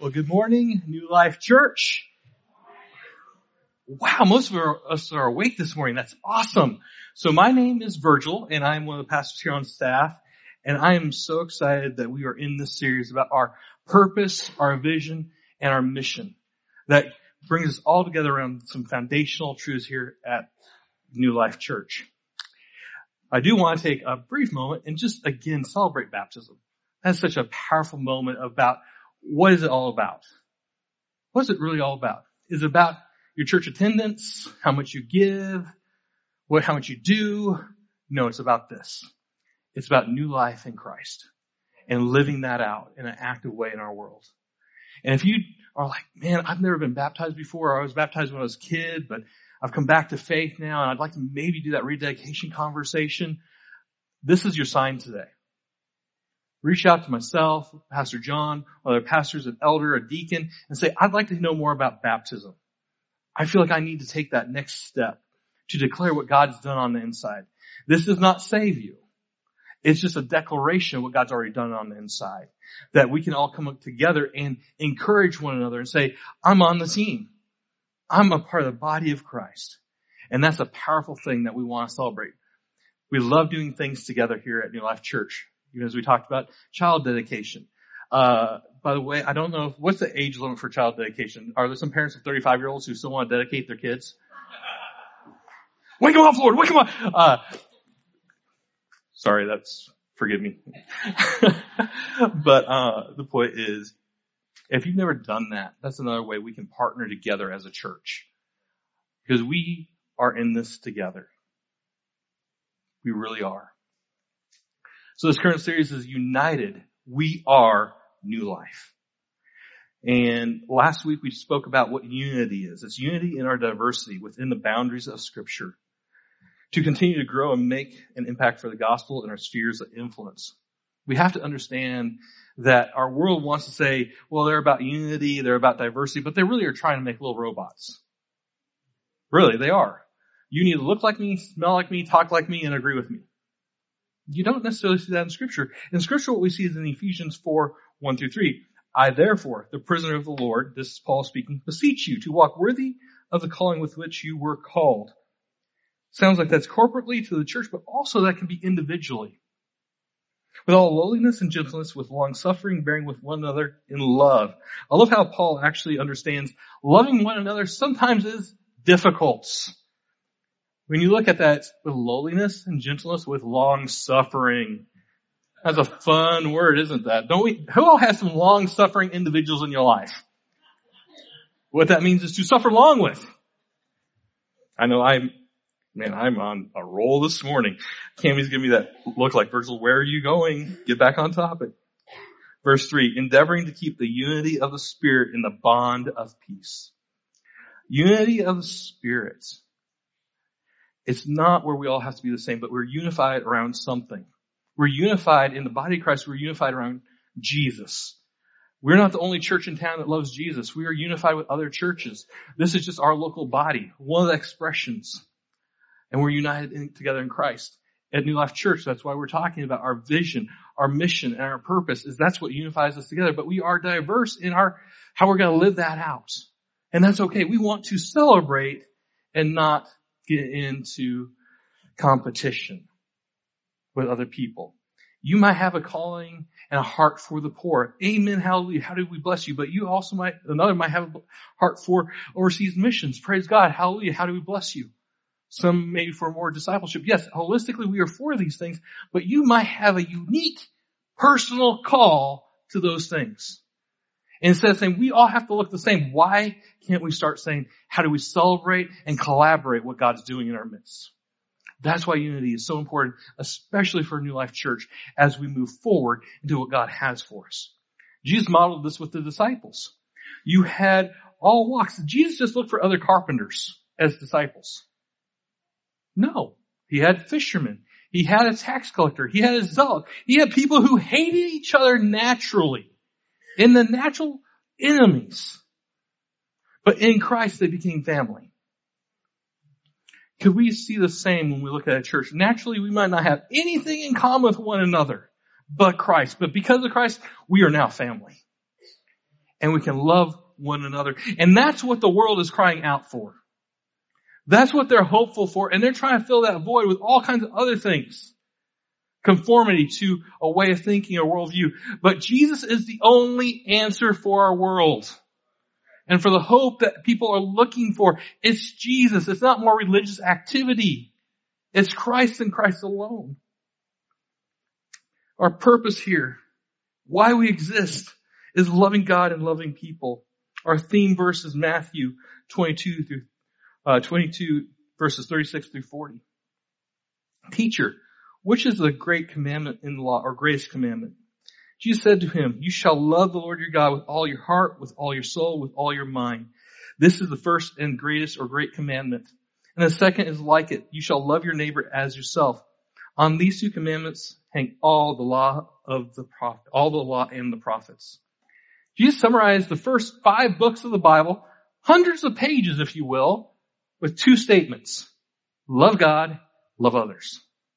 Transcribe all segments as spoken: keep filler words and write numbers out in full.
Well, good morning, New Life Church. Wow, most of us are awake this morning. That's awesome. So my name is Virgil, and I'm one of the pastors here on staff, and I am so excited that we are in this series about our purpose, our vision, and our mission that brings us all together around some foundational truths here at New Life Church. I do want to take a brief moment and just, again, celebrate baptism. That's such a powerful moment about what is it all about? What is it really all about? Is it about your church attendance, how much you give, what, how much you do? No, it's about this. It's about new life in Christ and living that out in an active way in our world. And if you are like, man, I've never been baptized before, or I was baptized when I was a kid, but I've come back to faith now, and I'd like to maybe do that rededication conversation, this is your sign today. Reach out to myself, Pastor John, other pastors, an elder, a deacon, and say, I'd like to know more about baptism. I feel like I need to take that next step to declare what God's done on the inside. This does not save you. It's just a declaration of what God's already done on the inside. That we can all come up together and encourage one another and say, I'm on the team. I'm a part of the body of Christ. And that's a powerful thing that we want to celebrate. We love doing things together here at New Life Church. Even as we talked about child dedication. Uh, by the way, I don't know, what's the age limit for child dedication? Are there some parents of thirty-five-year-olds who still want to dedicate their kids? Wake them up, Lord! Wake them up! Uh, sorry, that's, forgive me. But uh, the point is, if you've never done that, that's another way we can partner together as a church. Because we are in this together. We really are. So this current series is United. We are New Life. And last week we spoke about what unity is. It's unity in our diversity within the boundaries of Scripture to continue to grow and make an impact for the gospel in our spheres of influence. We have to understand that our world wants to say, well, they're about unity, they're about diversity, but they really are trying to make little robots. Really, they are. You need to look like me, smell like me, talk like me, and agree with me. You don't necessarily see that in Scripture. In Scripture, what we see is in Ephesians four, one through three. I therefore, the prisoner of the Lord, this is Paul speaking, beseech you to walk worthy of the calling with which you were called. Sounds like that's corporately to the church, but also that can be individually. With all lowliness and gentleness, with long suffering, bearing with one another in love. I love how Paul actually understands loving one another sometimes is difficult. When you look at that with lowliness and gentleness, with long suffering, that's a fun word, isn't that? Don't we? Who all has some long suffering individuals in your life? What that means is to suffer long with. I know I'm, man, I'm on a roll this morning. Cammy's giving me that look like, Virgil, where are you going? Get back on topic. Verse three, endeavoring to keep the unity of the Spirit in the bond of peace. Unity of the Spirit. It's not where we all have to be the same, but we're unified around something. We're unified in the body of Christ. We're unified around Jesus. We're not the only church in town that loves Jesus. We are unified with other churches. This is just our local body, one of the expressions. And we're united in, together in Christ. At New Life Church, that's why we're talking about our vision, our mission, and our purpose, is that's what unifies us together. But we are diverse in our how we're going to live that out. And that's okay. We want to celebrate and not get into competition with other people. You might have a calling and a heart for the poor. Amen, hallelujah, how do we bless you? But you also might, another might have a heart for overseas missions. Praise God, hallelujah, how do we bless you? Some maybe for more discipleship. Yes, holistically we are for these things, but you might have a unique personal call to those things. Instead of saying we all have to look the same, why can't we start saying, how do we celebrate and collaborate what God's doing in our midst? That's why unity is so important, especially for New Life Church, as we move forward into what God has for us. Jesus modeled this with the disciples. You had all walks. Jesus just looked for other carpenters as disciples. No. He had fishermen. He had a tax collector. He had a zealot. He had people who hated each other naturally. In the natural enemies. But in Christ, they became family. Could we see the same when we look at a church? Naturally, we might not have anything in common with one another but Christ. But because of Christ, we are now family. and we can love one another. And that's what the world is crying out for. That's what they're hopeful for. And they're trying to fill that void with all kinds of other things. Conformity to a way of thinking, a worldview. But Jesus is the only answer for our world. And for the hope that people are looking for, it's Jesus. It's not more religious activity. It's Christ and Christ alone. Our purpose here, why we exist, is loving God and loving people. Our theme verse is Matthew twenty-two through uh, twenty-two, verses thirty-six through forty. Teacher, which is the great commandment in the law, or greatest commandment? Jesus said to him, you shall love the Lord your God with all your heart, with all your soul, with all your mind. This is the first and greatest or great commandment. And the second is like it. You shall love your neighbor as yourself. On these two commandments hang all the law of the prophet, all the law and the prophets. Jesus summarized the first five books of the Bible, hundreds of pages, if you will, with two statements. Love God, love others.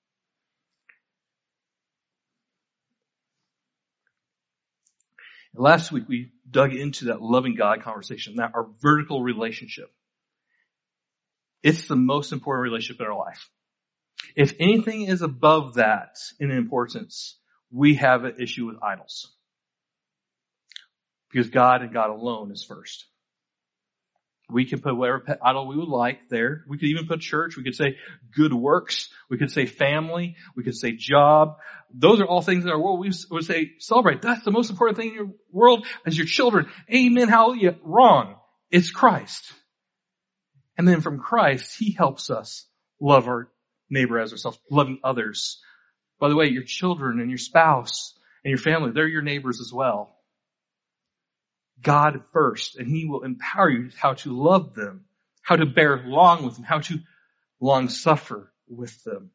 Last week we dug into that loving God conversation, that our vertical relationship. It's the most important relationship in our life. If anything is above that in importance, we have an issue with idols. Because God and God alone is first. We can put whatever idol we would like there. We could even put church. We could say good works. We could say family. We could say job. Those are all things in our world. We would say celebrate. That's the most important thing in your world as your children. Amen. Hallelujah. Wrong. It's Christ. And then from Christ, He helps us love our neighbor as ourselves, loving others. By the way, your children and your spouse and your family, they're your neighbors as well. God first, and He will empower you how to love them, how to bear long with them, how to long suffer with them.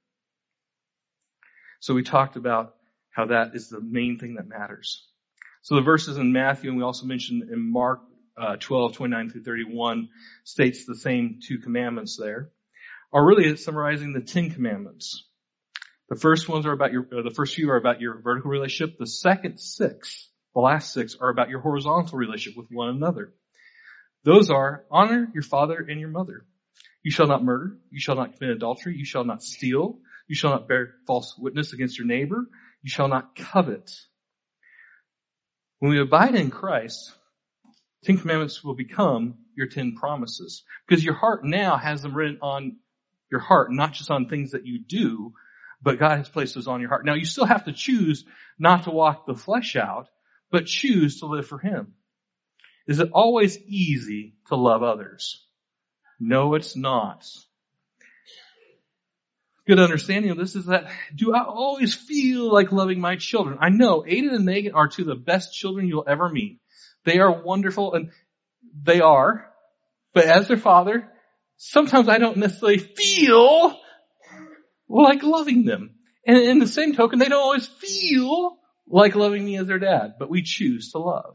So we talked about how that is the main thing that matters. So the verses in Matthew, and we also mentioned in Mark uh, twelve, twenty-nine through thirty-one, states the same two commandments there, are really summarizing the Ten Commandments. The first ones are about your, uh, the first few are about your vertical relationship. The second six, the last six, are about your horizontal relationship with one another. Those are, honor your father and your mother. You shall not murder. You shall not commit adultery. You shall not steal. You shall not bear false witness against your neighbor. You shall not covet. When we abide in Christ, Ten Commandments will become your ten promises. Because your heart now has them written on your heart, not just on things that you do, but God has placed those on your heart. Now you still have to choose not to walk the flesh out, but choose to live for Him. Is it always easy to love others? No, it's not. Good understanding of this is that, do I always feel like loving my children? I know Aiden and Megan are two of the best children you'll ever meet. They are wonderful, and they are. But as their father, sometimes I don't necessarily feel like loving them. And in the same token, they don't always feel like loving me as their dad, but we choose to love.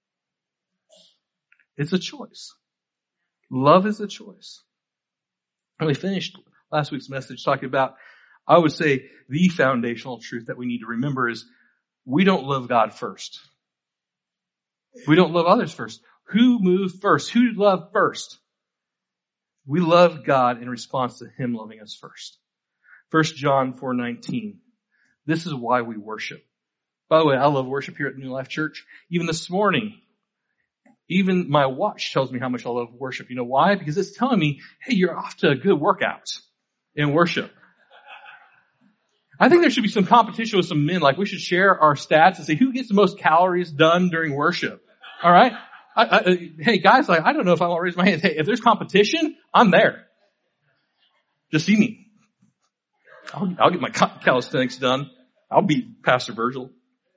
It's a choice. Love is a choice. And we finished last week's message talking about, I would say, the foundational truth that we need to remember is we don't love God first. We don't love others first. Who moved first? Who loved first? We love God in response to Him loving us first. First John four nineteen. This is why we worship. By the way, I love worship here at New Life Church. Even this morning, even my watch tells me how much I love worship. You know why? Because it's telling me, hey, you're off to a good workout in worship. I think there should be some competition with some men. Like we should share our stats and see who gets the most calories done during worship. All right? I, I, hey, guys, like, I don't know if I want to raise my hand. Hey, if there's competition, I'm there. Just see me. I'll, I'll get my calisthenics done. I'll beat Pastor Virgil.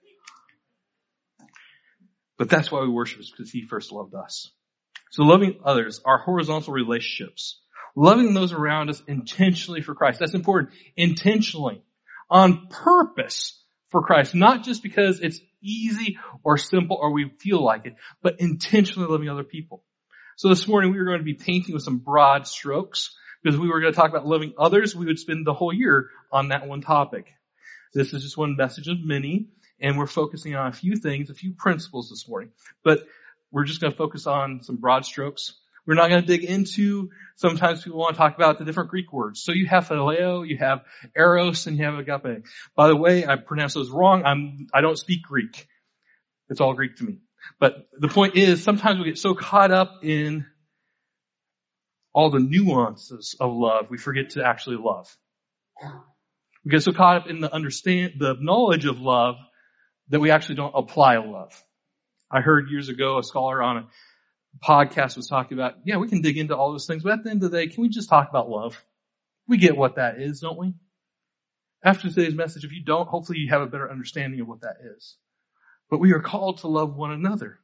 But that's why we worship, is because He first loved us. So loving others, our horizontal relationships, loving those around us intentionally for Christ. That's important. Intentionally. On purpose for Christ. Not just because it's easy or simple or we feel like it, but intentionally loving other people. So this morning we were going to be painting with some broad strokes because we were going to talk about loving others. We would spend the whole year on that one topic. This is just one message of many, and we're focusing on a few things, a few principles this morning. But we're just going to focus on some broad strokes. We're not going to dig into, sometimes people want to talk about the different Greek words. So you have phileo, you have eros, and you have agape. By the way, I pronounce those wrong. I'm, I don't speak Greek. It's all Greek to me. But the point is, sometimes we get so caught up in all the nuances of love, we forget to actually love. We get so caught up in the understand, the knowledge of love that we actually don't apply love. I heard years ago a scholar on a podcast was talking about, yeah, we can dig into all those things, but at the end of the day, can we just talk about love? We get what that is, don't we? After today's message, if you don't, hopefully you have a better understanding of what that is. But we are called to love one another.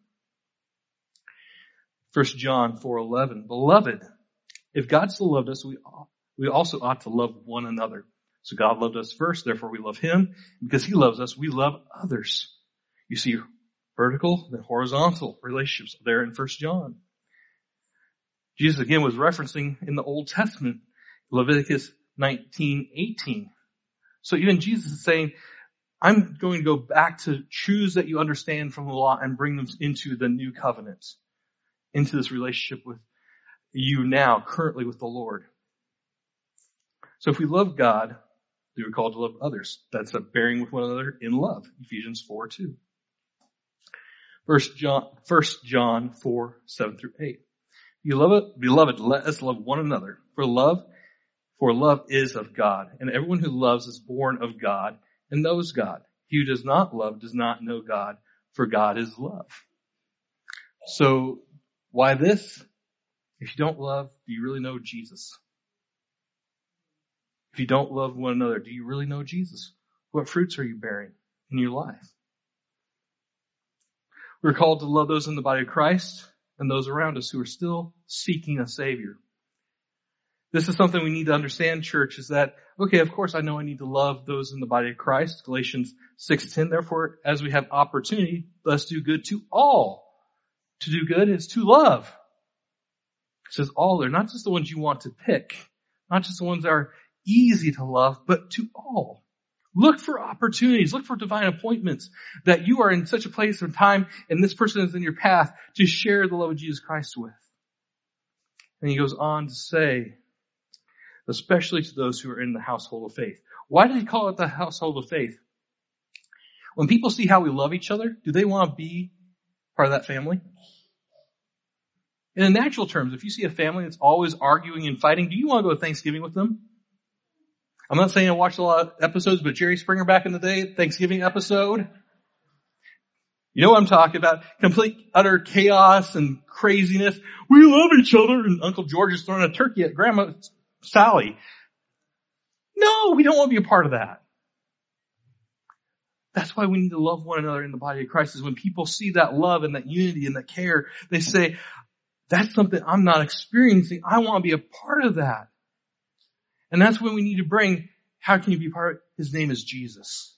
First John four eleven, beloved, if God so loved us, we we also ought to love one another. So God loved us first, therefore we love him. Because he loves us, we love others. You see vertical and horizontal relationships there in First John. Jesus again was referencing in the Old Testament, Leviticus nineteen eighteen. So even Jesus is saying, I'm going to go back to truths that you understand from the law and bring them into the new covenant, into this relationship with you now, currently with the Lord. So if we love God, we are called to love others. That's a bearing with one another in love. Ephesians four two. First John, First John four, seven through eight. Beloved, beloved, let us love one another. For love, for love is of God, and everyone who loves is born of God and knows God. He who does not love does not know God, for God is love. So, why this? If you don't love, do you really know Jesus? If you don't love one another, do you really know Jesus? What fruits are you bearing in your life? We're called to love those in the body of Christ and those around us who are still seeking a Savior. This is something we need to understand, church, is that, okay, of course I know I need to love those in the body of Christ. Galatians six ten, therefore, as we have opportunity, let's do good to all. To do good is to love. It says all. They're not just the ones you want to pick, not just the ones that are easy to love, but to all. Look for opportunities. Look for divine appointments that you are in such a place of time and this person is in your path to share the love of Jesus Christ with. And he goes on to say, especially to those who are in the household of faith. Why did he call it the household of faith? When people see how we love each other, do they want to be part of that family? In the natural terms, if you see a family that's always arguing and fighting, do you want to go to Thanksgiving with them? I'm not saying I watched a lot of episodes, but Jerry Springer back in the day, Thanksgiving episode. You know what I'm talking about. Complete, utter chaos and craziness. We love each other. And Uncle George is throwing a turkey at Grandma Sally. No, we don't want to be a part of that. That's why we need to love one another in the body of Christ, is when people see that love and that unity and that care, they say, that's something I'm not experiencing. I want to be a part of that. And that's when we need to bring, how can you be part of it? His name is Jesus.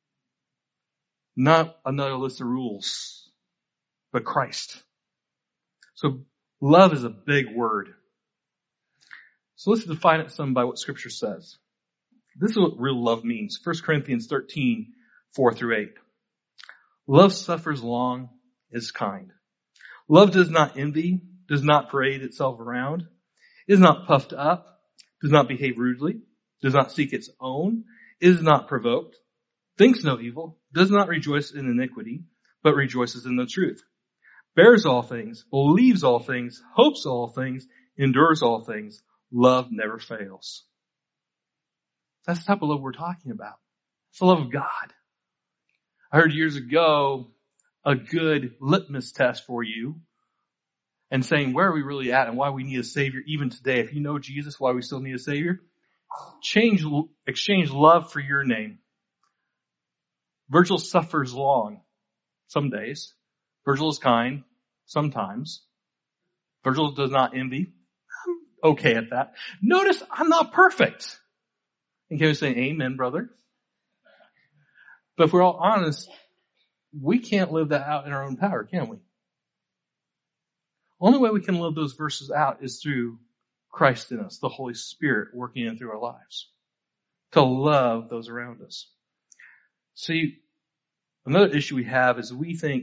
Not another list of rules, but Christ. So love is a big word. So let's define it some by what Scripture says. This is what real love means. First Corinthians thirteen, four through eight. Love suffers long, is kind. Love does not envy, does not parade itself around, is not puffed up, does not behave rudely, does not seek its own, is not provoked, thinks no evil, does not rejoice in iniquity, but rejoices in the truth, bears all things, believes all things, hopes all things, endures all things. Love never fails. That's the type of love we're talking about. It's the love of God. I heard years ago a good litmus test for you and saying where are we really at and why we need a Savior even today. If you know Jesus, why we still need a Savior, change, exchange love for your name. Virgil suffers long some days. Virgil is kind sometimes. Virgil does not envy. I'm okay at that. Notice I'm not perfect. And can we say amen, brother? But if we're all honest, we can't live that out in our own power, can we? Only way we can live those verses out is through Christ in us, the Holy Spirit working in through our lives, to love those around us. See, another issue we have is we think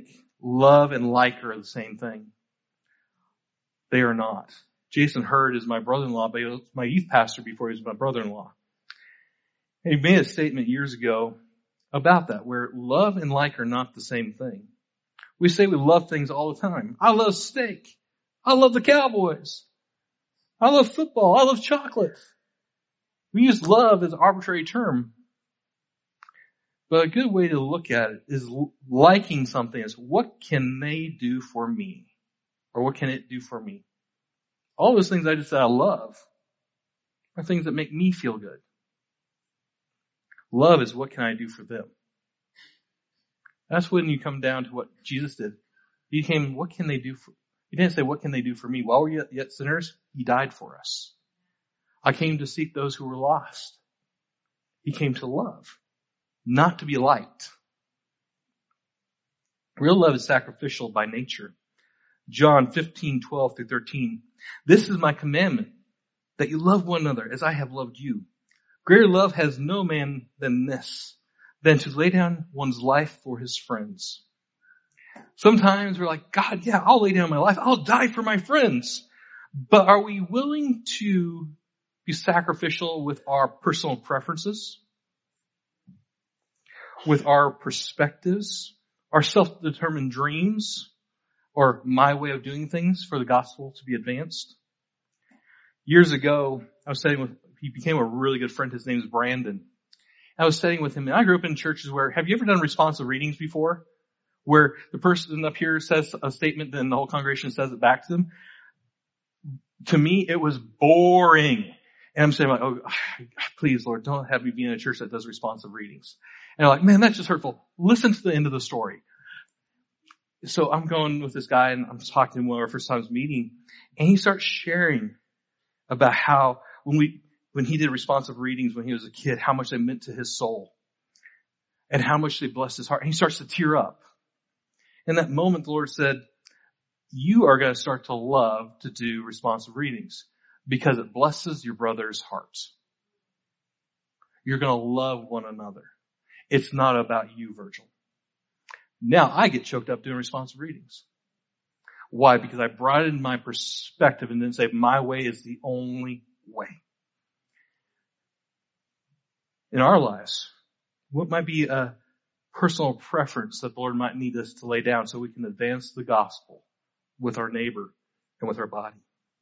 love and like are the same thing. They are not. Jason Hurd is my brother-in-law, but he was my youth pastor before he was my brother-in-law. He made a statement years ago about that, where love and like are not the same thing. We say we love things all the time. I love steak. I love the Cowboys. I love football. I love chocolate. We use love as an arbitrary term. But a good way to look at it is liking something as, what can they do for me? Or what can it do for me? All those things I just said I love are things that make me feel good. Love is, what can I do for them? That's when you come down to what Jesus did. He came, what can they do for, he didn't say, what can they do for me? While we're yet, yet sinners, he died for us. I came to seek those who were lost. He came to love, not to be liked. Real love is sacrificial by nature. John fifteen, twelve through thirteen. This is my commandment, that you love one another as I have loved you. Greater love has no man than this, than to lay down one's life for his friends. Sometimes we're like, God, yeah, I'll lay down my life. I'll die for my friends. But are we willing to be sacrificial with our personal preferences? With our perspectives? Our self-determined dreams? Or my way of doing things for the gospel to be advanced? Years ago, I was studying with, he became a really good friend. His name is Brandon. I was studying with him, and I grew up in churches where, have you ever done responsive readings before? Where the person up here says a statement, then the whole congregation says it back to them. To me, it was boring. And I'm saying, like, oh, please, Lord, don't have me be in a church that does responsive readings. And I'm like, man, that's just hurtful. Listen to the end of the story. So I'm going with this guy, and I'm talking to him one of our first times meeting, and he starts sharing about how when we, when he did responsive readings when he was a kid, how much they meant to his soul and how much they blessed his heart. And he starts to tear up. In that moment, the Lord said, you are going to start to love to do responsive readings because it blesses your brother's hearts. You're going to love one another. It's not about you, Virgil. Now I get choked up doing responsive readings. Why? Because I brought in my perspective and didn't say my way is the only way. In our lives, what might be a personal preference that the Lord might need us to lay down so we can advance the gospel with our neighbor and with our body?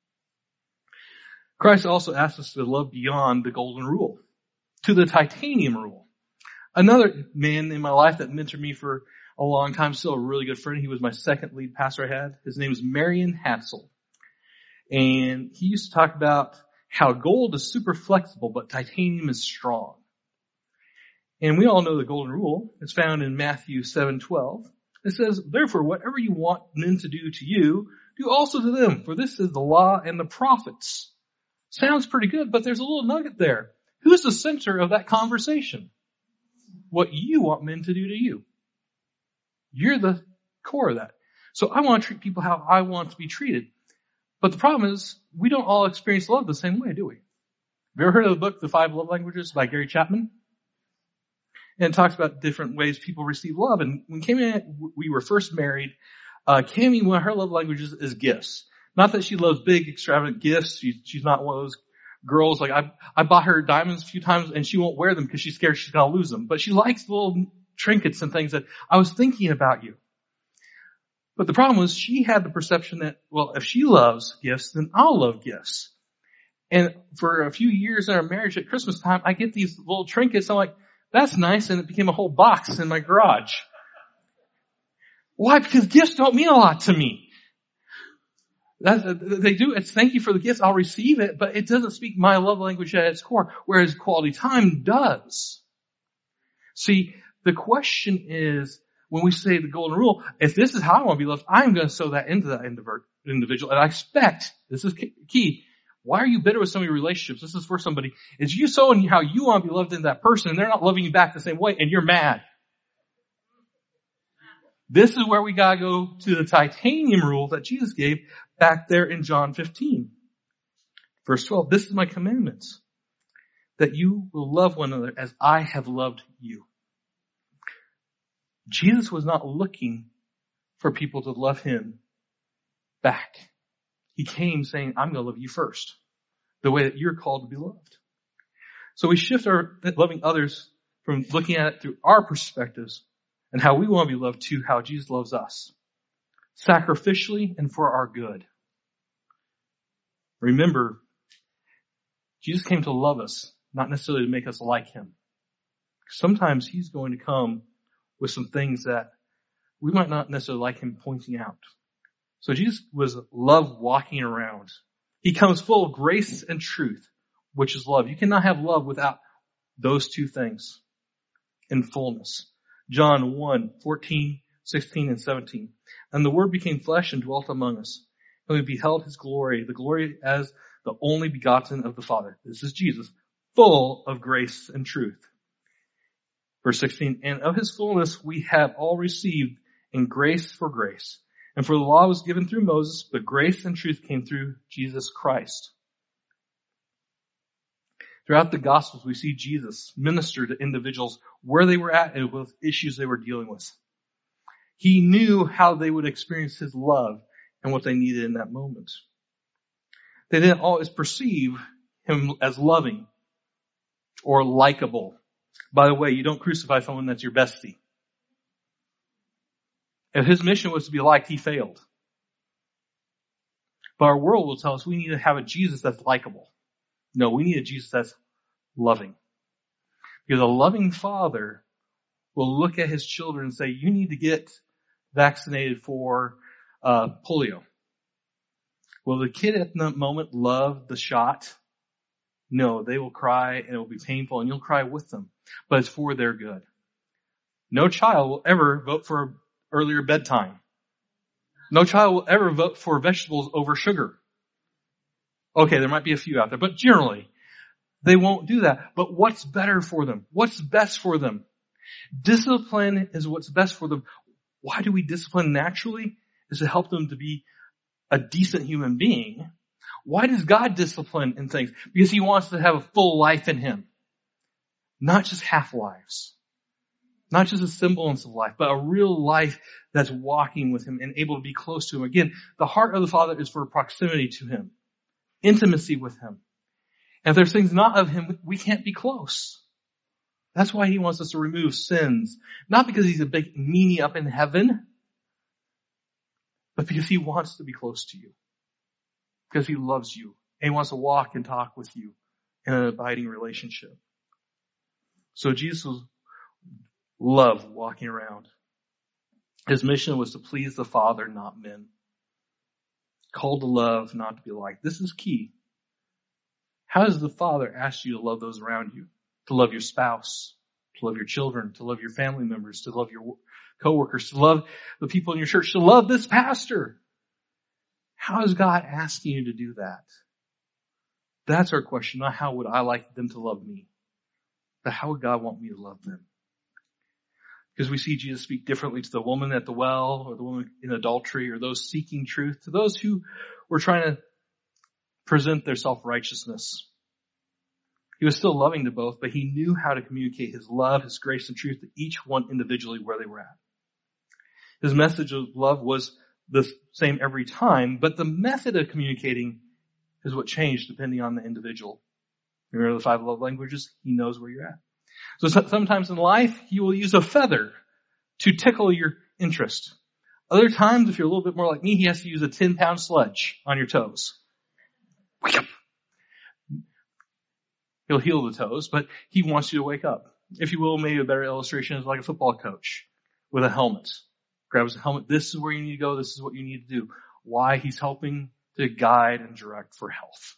Christ also asks us to love beyond the golden rule, to the titanium rule. Another man in my life that mentored me for a long time, still a really good friend. He was my second lead pastor I had. His name is Marion Hassel. And he used to talk about how gold is super flexible, but titanium is strong. And we all know the golden rule. It's found in Matthew seven twelve. It says, therefore, whatever you want men to do to you, do also to them, for this is the law and the prophets. Sounds pretty good, but there's a little nugget there. Who's the center of that conversation? What you want men to do to you. You're the core of that. So I want to treat people how I want to be treated. But the problem is, we don't all experience love the same way, do we? Have you ever heard of the book, The Five Love Languages by Gary Chapman? And it talks about different ways people receive love. And when Cami and I, we were first married, uh, Cami, one of her love languages is gifts. Not that she loves big, extravagant gifts. She, she's not one of those girls. Like I, I bought her diamonds a few times and she won't wear them because she's scared she's going to lose them. But she likes little trinkets and things that I was thinking about you. But the problem was she had the perception that, well, if she loves gifts, then I'll love gifts. And for a few years in our marriage at Christmas time, I get these little trinkets. I'm like, that's nice. And it became a whole box in my garage. Why? Because gifts don't mean a lot to me. That's, they do. It's thank you for the gifts. I'll receive it, but it doesn't speak my love language at its core, whereas quality time does. See, the question is, when we say the golden rule, if this is how I want to be loved, I'm going to sow that into that individual. And I expect, this is key, why are you bitter with some of your relationships? This is for somebody. Is you sowing how you want to be loved in that person, and they're not loving you back the same way, and you're mad. This is where we got to go to the titanium rule that Jesus gave back there in John fifteen. Verse twelve, this is my commandments, that you will love one another as I have loved you. Jesus was not looking for people to love him back. He came saying, I'm going to love you first, the way that you're called to be loved. So we shift our loving others from looking at it through our perspectives and how we want to be loved to how Jesus loves us, sacrificially and for our good. Remember, Jesus came to love us, not necessarily to make us like him. Sometimes he's going to come with some things that we might not necessarily like him pointing out. So Jesus was love walking around. He comes full of grace and truth, which is love. You cannot have love without those two things in fullness. John one, fourteen, sixteen, and seventeen. And the Word became flesh and dwelt among us. And we beheld his glory, the glory as the only begotten of the Father. This is Jesus, full of grace and truth. Verse sixteen, and of his fullness we have all received in grace for grace. And for the law was given through Moses, but grace and truth came through Jesus Christ. Throughout the Gospels, we see Jesus minister to individuals where they were at and with issues they were dealing with. He knew how they would experience his love and what they needed in that moment. They didn't always perceive him as loving or likable. By the way, you don't crucify someone that's your bestie. If his mission was to be liked, he failed. But our world will tell us we need to have a Jesus that's likable. No, we need a Jesus that's loving. Because a loving father will look at his children and say, you need to get vaccinated for uh, polio. Will the kid at that moment love the shot? No, they will cry and it will be painful and you'll cry with them. But it's for their good. No child will ever vote for earlier bedtime. No child will ever vote for vegetables over sugar. Okay, there might be a few out there, but generally, they won't do that. But what's better for them? What's best for them? Discipline is what's best for them. Why do we discipline naturally? Is to help them to be a decent human being. Why does God discipline in things? Because he wants to have a full life in him. Not just half lives. Not just a semblance of life, but a real life that's walking with him and able to be close to him. Again, the heart of the Father is for proximity to him. Intimacy with him. And if there's things not of him, we can't be close. That's why he wants us to remove sins. Not because he's a big meanie up in heaven, but because he wants to be close to you. Because he loves you. And he wants to walk and talk with you in an abiding relationship. So Jesus was love walking around. His mission was to please the Father, not men. Called to love, not to be liked. This is key. How does the Father ask you to love those around you? To love your spouse, to love your children, to love your family members, to love your coworkers, to love the people in your church, to love this pastor. How is God asking you to do that? That's our question, not how would I like them to love me, but how would God want me to love them? Because we see Jesus speak differently to the woman at the well or the woman in adultery or those seeking truth, to those who were trying to present their self-righteousness. He was still loving to both, but he knew how to communicate his love, his grace, and truth to each one individually where they were at. His message of love was the same every time, but the method of communicating is what changed depending on the individual. Remember the five love languages? He knows where you're at. So sometimes in life, he will use a feather to tickle your interest. Other times, if you're a little bit more like me, he has to use a ten pound sledge on your toes. He'll heal the toes, but he wants you to wake up. If you will, maybe a better illustration is like a football coach with a helmet. Grabs a helmet. This is where you need to go. This is what you need to do. Why? He's helping to guide and direct for health.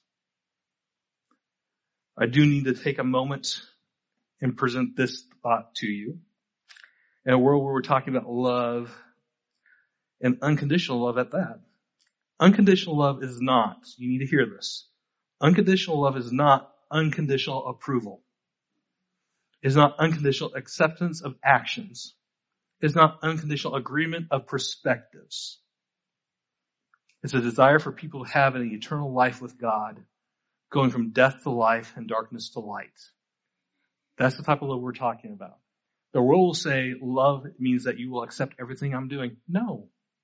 I do need to take a moment and present this thought to you. In a world where we're talking about love and unconditional love at that. Unconditional love is not, you need to hear this. Unconditional love is not unconditional approval. It's not unconditional acceptance of actions. It's not unconditional agreement of perspectives. It's a desire for people to have an eternal life with God, going from death to life and darkness to light. That's the type of love we're talking about. The world will say love means that you will accept everything I'm doing. No.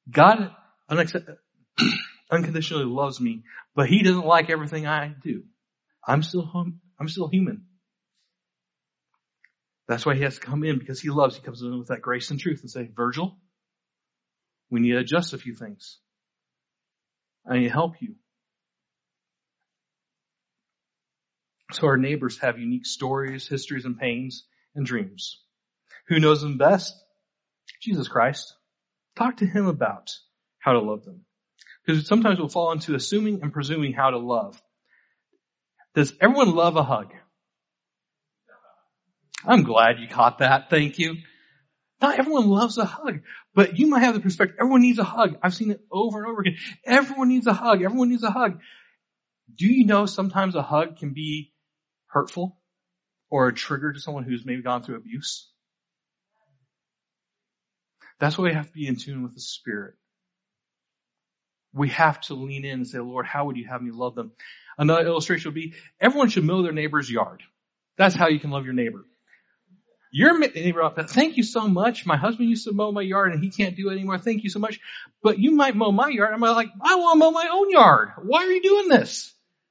God unex- unconditionally loves me, but he doesn't like everything I do. I'm still hum- I'm still human. That's why he has to come in, because he loves. He comes in with that grace and truth and say, Virgil, we need to adjust a few things. I need to help you. So our neighbors have unique stories, histories, and pains and dreams. Who knows them best? Jesus Christ. Talk to him about how to love them. Because sometimes we'll fall into assuming and presuming how to love. Does everyone love a hug? I'm glad you caught that. Thank you. Not everyone loves a hug, but you might have the perspective, everyone needs a hug. I've seen it over and over again. Everyone needs a hug. Everyone needs a hug. Do you know sometimes a hug can be hurtful or a trigger to someone who's maybe gone through abuse? That's why we have to be in tune with the Spirit. We have to lean in and say, Lord, how would you have me love them? Another illustration would be, everyone should mow their neighbor's yard. That's how you can love your neighbor. Your neighbor, thank you so much. My husband used to mow my yard and he can't do it anymore. Thank you so much. But you might mow my yard. I'm like, I want to mow my own yard. Why are you doing this?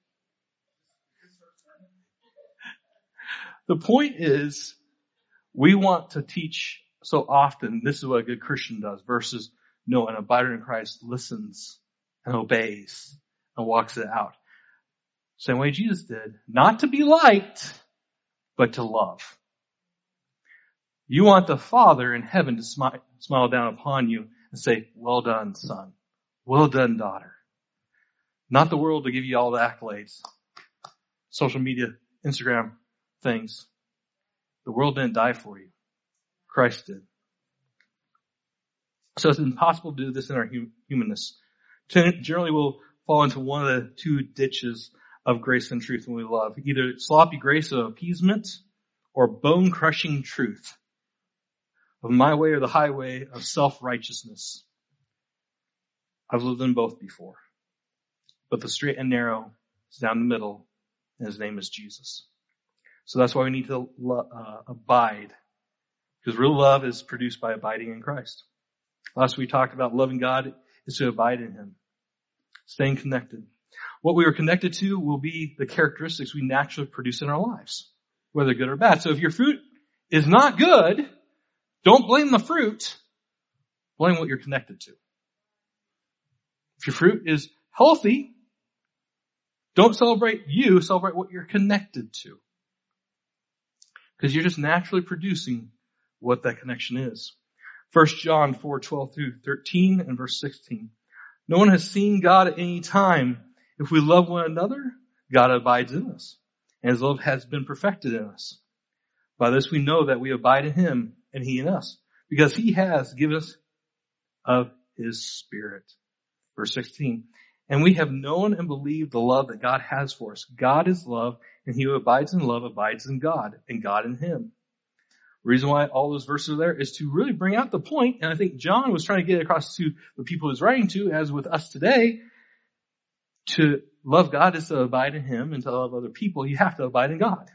The point is, we want to teach so often, this is what a good Christian does, versus, no, an abider in Christ listens and obeys and walks it out. Same way Jesus did. Not to be liked, but to love. You want the Father in heaven to smile, smile down upon you and say, well done, son. Well done, daughter. Not the world to give you all the accolades. Social media, Instagram things. The world didn't die for you. Christ did. So it's impossible to do this in our humanness. Generally, we'll fall into one of the two ditches of grace and truth when we love. Either sloppy grace of appeasement or bone-crushing truth of my way or the highway of self-righteousness. I've lived in both before. But the straight and narrow is down the middle, and his name is Jesus. So that's why we need to uh, abide. Because real love is produced by abiding in Christ. Last we talked about loving God is to abide in him. Staying connected. What we are connected to will be the characteristics we naturally produce in our lives, whether good or bad. So if your fruit is not good, don't blame the fruit. Blame what you're connected to. If your fruit is healthy, don't celebrate you, celebrate what you're connected to. Because you're just naturally producing what that connection is. First John four, twelve through thirteen and verse sixteen. No one has seen God at any time. If we love one another, God abides in us, and his love has been perfected in us. By this we know that we abide in him and he in us, because he has given us of his Spirit. Verse sixteen. And we have known and believed the love that God has for us. God is love, and he who abides in love abides in God, and God in him. The reason why all those verses are there is to really bring out the point, and I think John was trying to get across to the people he's writing to, as with us today, to love God is to abide in him, and to love other people, you have to abide in God.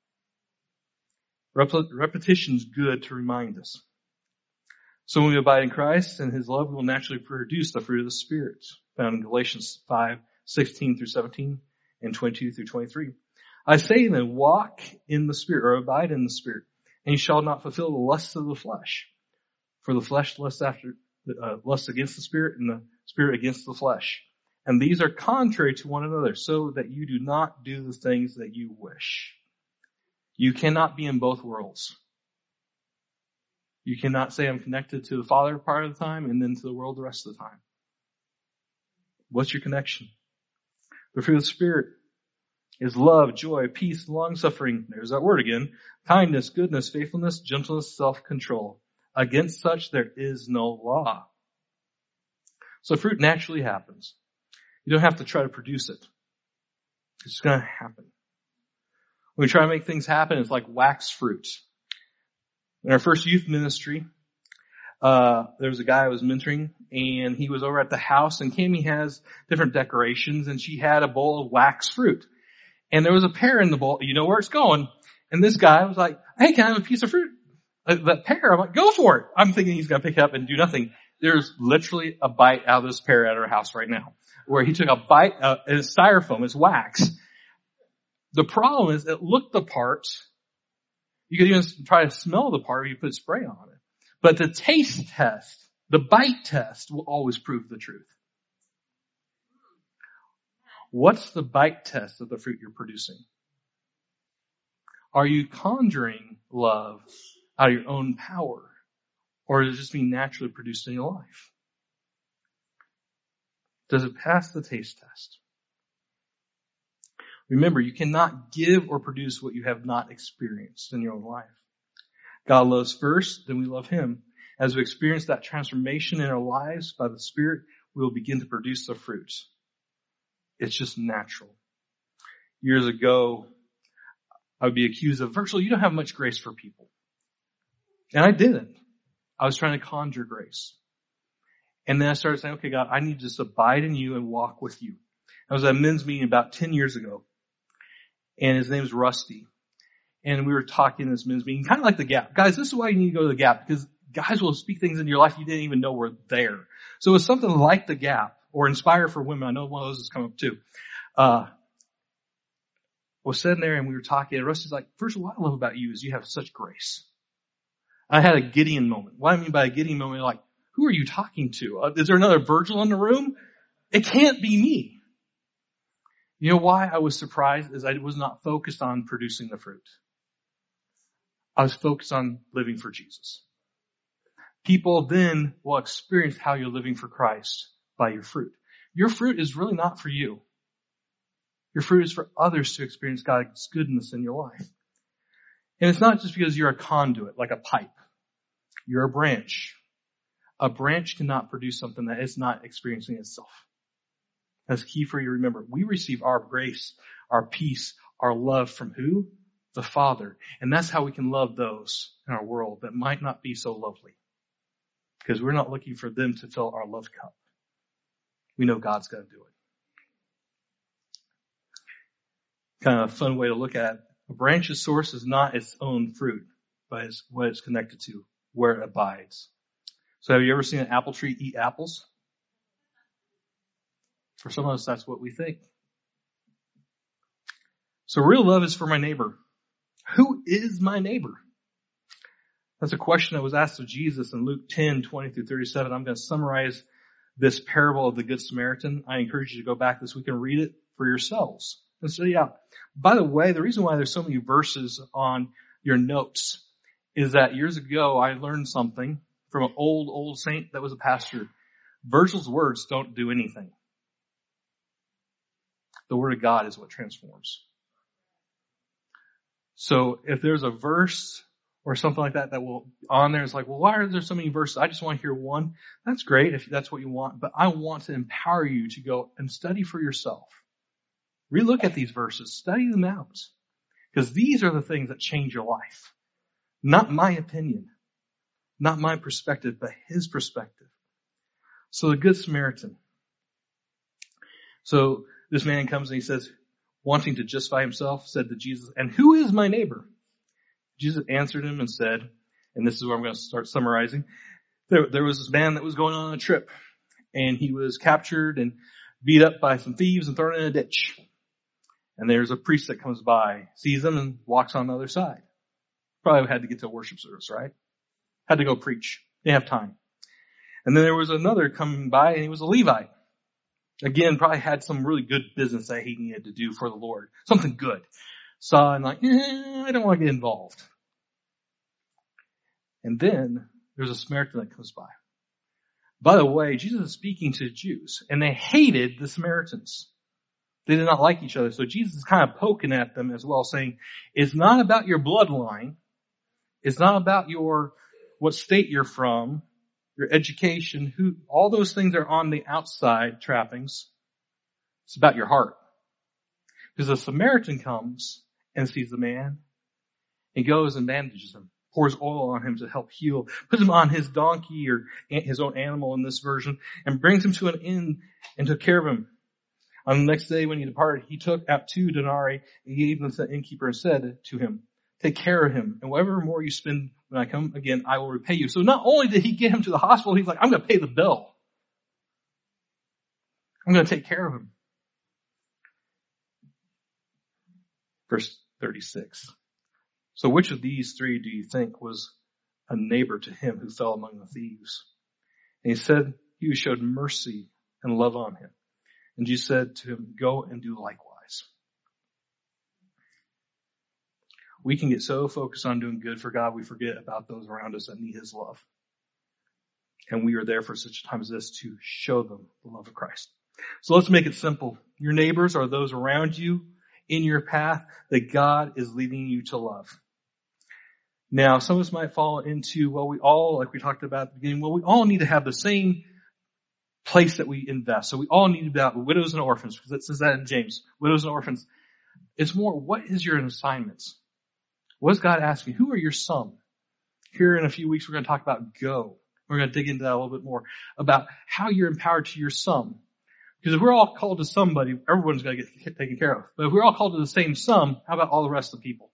Repetition is good to remind us. So when we abide in Christ and his love, we will naturally produce the fruit of the Spirit, found in Galatians five, sixteen through seventeen and twenty-two through twenty-three. I say then, walk in the Spirit, or abide in the Spirit, and you shall not fulfill the lusts of the flesh. For the flesh lusts after, uh, lusts against the Spirit, and the Spirit against the flesh. And these are contrary to one another, so that you do not do the things that you wish. You cannot be in both worlds. You cannot say I'm connected to the Father part of the time and then to the world the rest of the time. What's your connection? The fruit of the Spirit is love, joy, peace, long-suffering. There's that word again. Kindness, goodness, faithfulness, gentleness, self-control. Against such there is no law. So fruit naturally happens. You don't have to try to produce it. It's just going to happen. When we try to make things happen, it's like wax fruit. In our first youth ministry, uh, there was a guy I was mentoring, and he was over at the house, and Cammie has different decorations, and she had a bowl of wax fruit. And there was a pear in the bowl. You know where it's going. And this guy was like, hey, can I have a piece of fruit? Uh, that pear. I'm like, go for it. I'm thinking he's going to pick it up and do nothing. There's literally a bite out of this pear at our house right now, where he took a bite, uh, and it's styrofoam, it's wax. The problem is it looked the part. You could even try to smell the part if you put spray on it. But the taste test, the bite test will always prove the truth. What's the bite test of the fruit you're producing? Are you conjuring love out of your own power? Or is it just being naturally produced in your life? Does it pass the taste test? Remember, you cannot give or produce what you have not experienced in your own life. God loves first, then we love Him. As we experience that transformation in our lives by the Spirit, we will begin to produce the fruits. It's just natural. Years ago, I would be accused of, Virgil, you don't have much grace for people. And I didn't. I was trying to conjure grace. And then I started saying, okay, God, I need to just abide in you and walk with you. I was at a men's meeting about ten years ago. And his name's Rusty. And we were talking in this men's meeting, kind of like the Gap. Guys, this is why you need to go to the Gap, because guys will speak things into your life you didn't even know were there. So it's something like the Gap or Inspire for Women. I know one of those has come up too. Uh, was sitting there and we were talking, and Rusty's like, first of all, what I love about you is you have such grace. I had a Gideon moment. What I mean by a Gideon moment, like, who are you talking to? Uh, is there another Virgil in the room? It can't be me. You know why I was surprised is I was not focused on producing the fruit. I was focused on living for Jesus. People then will experience how you're living for Christ by your fruit. Your fruit is really not for you. Your fruit is for others to experience God's goodness in your life. And it's not just because you're a conduit, like a pipe. You're a branch. A branch cannot produce something that is not experiencing itself. That's key for you to remember. We receive our grace, our peace, our love from who? The Father. And that's how we can love those in our world that might not be so lovely. Because we're not looking for them to fill our love cup. We know God's going to do it. Kind of a fun way to look at it. A branch's source is not its own fruit, but it's what it's connected to, where it abides. So have you ever seen an apple tree eat apples? For some of us, that's what we think. So real love is for my neighbor. Who is my neighbor? That's a question that was asked of Jesus in Luke ten, twenty through thirty-seven. I'm going to summarize this parable of the Good Samaritan. I encourage you to go back this week and read it for yourselves and study out. By the way, the reason why there's so many verses on your notes is that years ago I learned something from an old, old saint that was a pastor. Virgil's words don't do anything. The Word of God is what transforms. So if there's a verse or something like that that will on there, it's like, well, why are there so many verses? I just want to hear one. That's great if that's what you want, but I want to empower you to go and study for yourself. Relook at these verses, study them out, because these are the things that change your life. Not my opinion, not my perspective, but His perspective. So the Good Samaritan. So this man comes and he says, wanting to justify himself, said to Jesus, and who is my neighbor? Jesus answered him and said, and this is where I'm going to start summarizing, there, there was this man that was going on a trip, and he was captured and beat up by some thieves and thrown in a ditch. And there's a priest that comes by, sees him, and walks on the other side. Probably had to get to a worship service, right? Had to go preach. Didn't have time. And then there was another coming by, and he was a Levite. Again, probably had some really good business that he needed to do for the Lord. Something good. Saw and like, eh, I don't want to get involved. And then there's a Samaritan that comes by. By the way, Jesus is speaking to Jews, and they hated the Samaritans. They did not like each other. So Jesus is kind of poking at them as well, saying, it's not about your bloodline. It's not about your, what state you're from, your education, who, all those things are on the outside trappings. It's about your heart. Because the Samaritan comes and sees the man and goes and bandages him, pours oil on him to help heal, puts him on his donkey or his own animal in this version, and brings him to an inn and took care of him. On the next day when he departed, he took out two denarii and gave them to the innkeeper and said to him, take care of him, and whatever more you spend when I come again, I will repay you. So not only did he get him to the hospital, he's like, I'm going to pay the bill. I'm going to take care of him. Verse thirty-six. So which of these three do you think was a neighbor to him who fell among the thieves? And he said, he who showed mercy and love on him. And Jesus said to him, go and do likewise. We can get so focused on doing good for God, we forget about those around us that need his love. And we are there for such a time as this to show them the love of Christ. So let's make it simple. Your neighbors are those around you in your path that God is leading you to love. Now, some of us might fall into, well, we all, like we talked about at the beginning, well, we all need to have the same place that we invest. So we all need to be about widows and orphans, because it says that in James, widows and orphans. It's more, what is your assignments? What is God asking? Who are your some? Here in a few weeks, we're going to talk about go. We're going to dig into that a little bit more, about how you're empowered to your some. Because if we're all called to somebody, everyone's going to get taken care of. But if we're all called to the same some, how about all the rest of the people?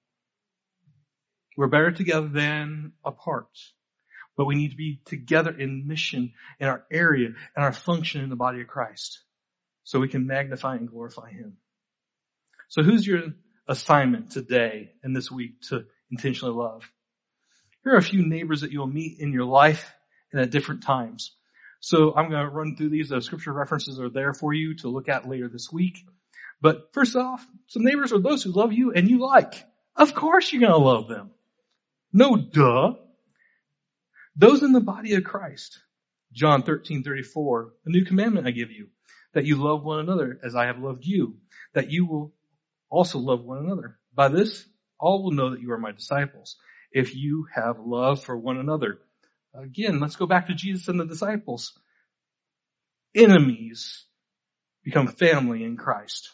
We're better together than apart. But we need to be together in mission, in our area, and our function in the body of Christ. So we can magnify and glorify him. So who's your assignment today and this week to intentionally love? Here are a few neighbors that you'll meet in your life and at different times. So I'm going to run through these. The scripture references are there for you to look at later this week. But first off, some neighbors are those who love you and you like. Of course you're going to love them. No duh. Those in the body of Christ. John thirteen thirty-four, a new commandment I give you, that you love one another as I have loved you, that you will also love one another. By this, all will know that you are my disciples, if you have love for one another. Again, let's go back to Jesus and the disciples. Enemies become family in Christ.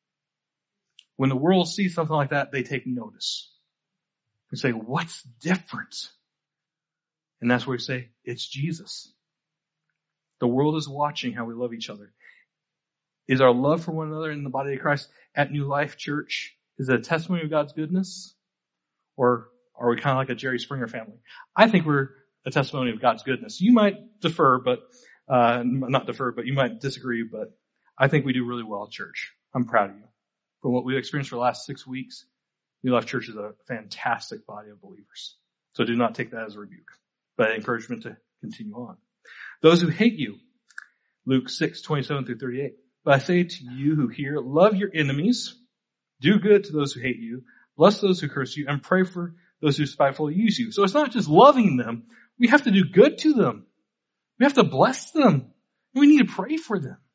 When the world sees something like that, they take notice. They say, what's different? And that's where we say, it's Jesus. The world is watching how we love each other. Is our love for one another in the body of Christ at New Life Church, is it a testimony of God's goodness? Or are we kind of like a Jerry Springer family? I think we're a testimony of God's goodness. You might defer, but, uh, not defer, but you might disagree, but I think we do really well at church. I'm proud of you. From what we've experienced for the last six weeks, New Life Church is a fantastic body of believers. So do not take that as a rebuke, but encouragement to continue on. Those who hate you, Luke six twenty-seven through thirty-eight. But I say to you who hear, love your enemies, do good to those who hate you, bless those who curse you, and pray for those who spitefully use you. So it's not just loving them. We have to do good to them. We have to bless them. We need to pray for them.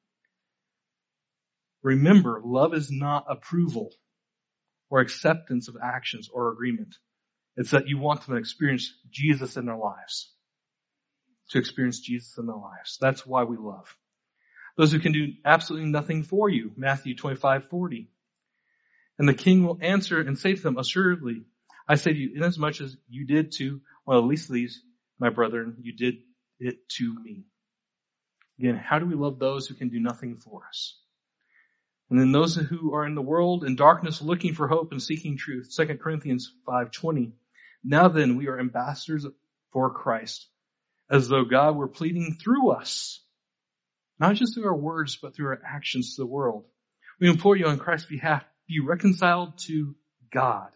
Remember, love is not approval or acceptance of actions or agreement. It's that you want them to experience Jesus in their lives. To experience Jesus in their lives. That's why we love. Those who can do absolutely nothing for you. Matthew twenty-five forty. And the king will answer and say to them, assuredly, I say to you, inasmuch as you did to one of the least of these, my brethren, you did it to me. Again, how do we love those who can do nothing for us? And then those who are in the world in darkness looking for hope and seeking truth. Second Corinthians five twenty. Now then, we are ambassadors for Christ, as though God were pleading through us, not just through our words, but through our actions to the world. We implore you on Christ's behalf, be reconciled to God.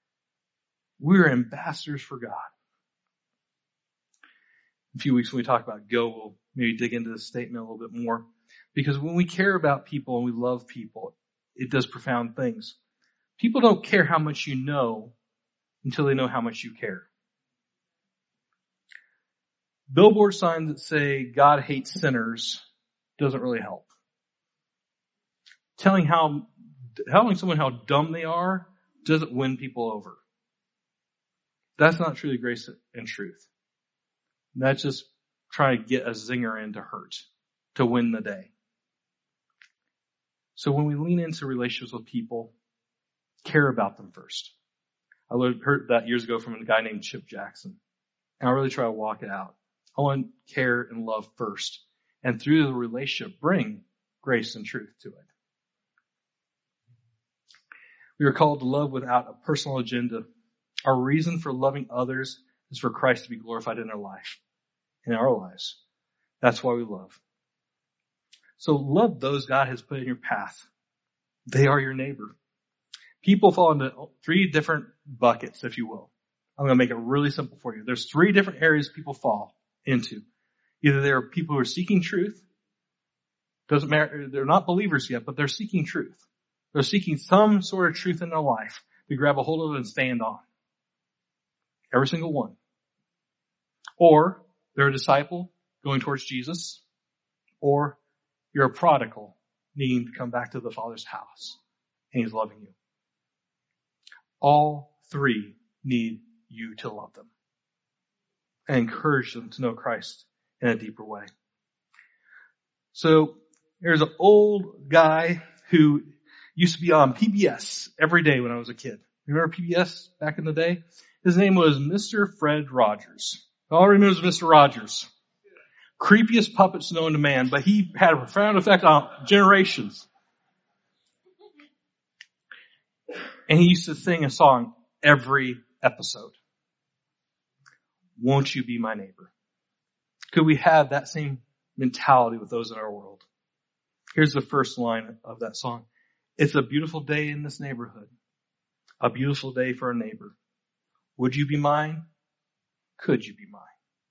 We are ambassadors for God. In a few weeks when we talk about go, we'll maybe dig into this statement a little bit more. Because when we care about people and we love people, it does profound things. People don't care how much you know until they know how much you care. Billboard signs that say God hates sinners doesn't really help. Telling how, telling someone how dumb they are doesn't win people over. That's not truly grace and truth. That's just trying to get a zinger in to hurt, to win the day. So when we lean into relationships with people, care about them first. I heard that years ago from a guy named Chip Jackson. And I really try to walk it out. I want to care and love first. And through the relationship, bring grace and truth to it. We are called to love without a personal agenda. Our reason for loving others is for Christ to be glorified in our life, in our lives. That's why we love. So love those God has put in your path. They are your neighbor. People fall into three different buckets, if you will. I'm going to make it really simple for you. There's three different areas people fall into. Either they're people who are seeking truth. Doesn't matter. They're not believers yet, but they're seeking truth. They're seeking some sort of truth in their life to grab a hold of and stand on. Every single one. Or they're a disciple going towards Jesus. Or you're a prodigal needing to come back to the Father's house. And He's loving you. All three need you to love them and encourage them to know Christ in a deeper way. So there's an old guy who used to be on P B S every day when I was a kid. Remember P B S back in the day? His name was Mister Fred Rogers. All I remember is Mister Rogers. Creepiest puppets known to man, but he had a profound effect on generations. And he used to sing a song every episode. Won't you be my neighbor? Could we have that same mentality with those in our world? Here's the first line of that song. It's a beautiful day in this neighborhood. A beautiful day for a neighbor. Would you be mine? Could you be mine?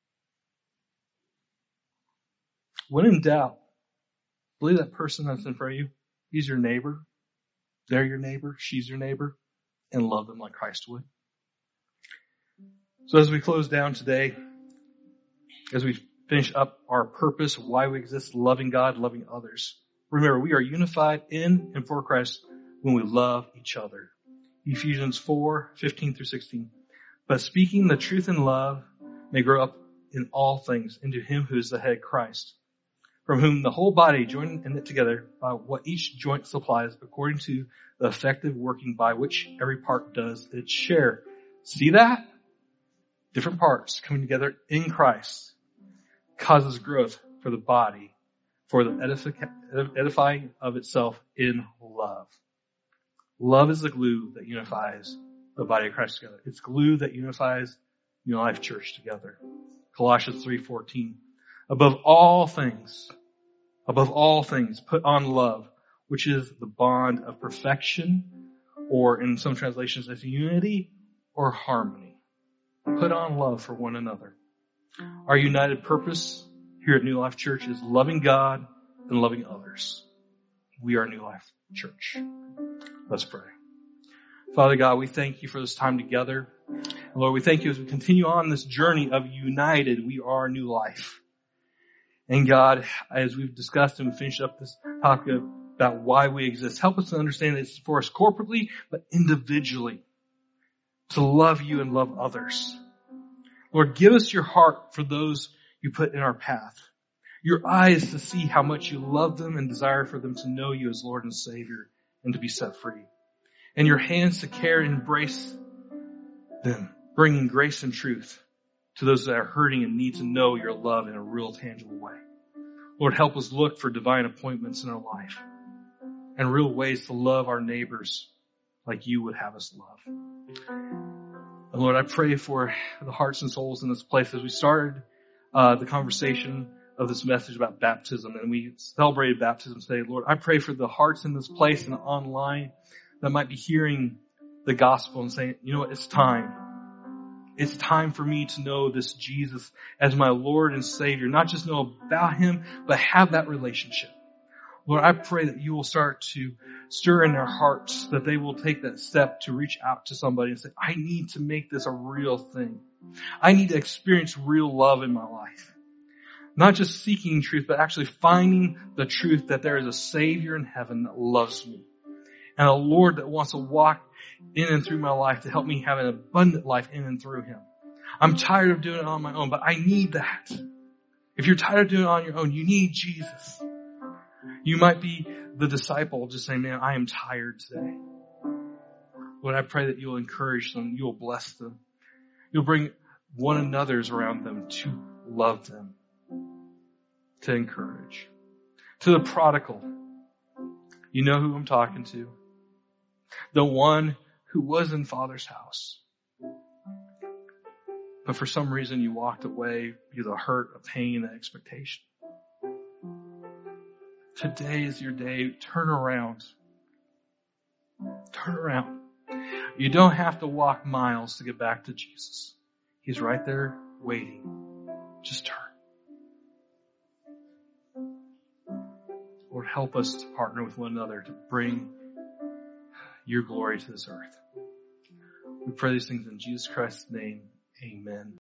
When in doubt, believe that person that's in front of you. He's your neighbor. They're your neighbor. She's your neighbor. And love them like Christ would. So as we close down today, as we finish up our purpose, why we exist, loving God, loving others. Remember, we are unified in and for Christ when we love each other. Ephesians four, fifteen through sixteen. But speaking the truth in love may grow up in all things into Him who is the head, Christ, from whom the whole body joined and knit together by what each joint supplies according to the effective working by which every part does its share. See that? Different parts coming together in Christ causes growth for the body, for the edifying of itself in love. Love is the glue that unifies the body of Christ together. It's glue that unifies New Life Church together. Colossians three fourteen. Above all things, above all things, put on love, which is the bond of perfection, or in some translations as unity or harmony. Put on love for one another. Our united purpose here at New Life Church is loving God and loving others. We are New Life Church. Let's pray. Father God, we thank you for this time together. And Lord, we thank you as we continue on this journey of united, we are New Life. And God, as we've discussed and we finished up this topic about why we exist, help us to understand that it's for us corporately, but individually, to love you and love others. Lord, give us your heart for those you put in our path. Your eyes to see how much you love them and desire for them to know you as Lord and Savior and to be set free. And your hands to care and embrace them, bringing grace and truth to those that are hurting and need to know your love in a real, tangible way. Lord, help us look for divine appointments in our life and real ways to love our neighbors like you would have us love. And Lord, I pray for the hearts and souls in this place as we started uh, the conversation of this message about baptism and we celebrated baptism today. Lord, I pray for the hearts in this place and online that might be hearing the gospel and saying, you know what, it's time. It's time for me to know this Jesus as my Lord and Savior. Not just know about Him, but have that relationship. Lord, I pray that you will start to stir in their hearts, that they will take that step to reach out to somebody and say, I need to make this a real thing. I need to experience real love in my life. Not just seeking truth, but actually finding the truth that there is a Savior in heaven that loves me. And a Lord that wants to walk in and through my life to help me have an abundant life in and through Him. I'm tired of doing it on my own, but I need that. If you're tired of doing it on your own, you need Jesus. You might be the disciple just saying, man, I am tired today. Lord, I pray that you'll encourage them. You'll bless them. You'll bring one another's around them to love them, to encourage. To the prodigal, you know who I'm talking to. The one who was in Father's house. but for some reason you walked away because of hurt, a pain, an expectation. Today is your day. Turn around. Turn around. You don't have to walk miles to get back to Jesus. He's right there waiting. Just turn. Lord, help us to partner with one another to bring your glory to this earth. We pray these things in Jesus Christ's name. Amen.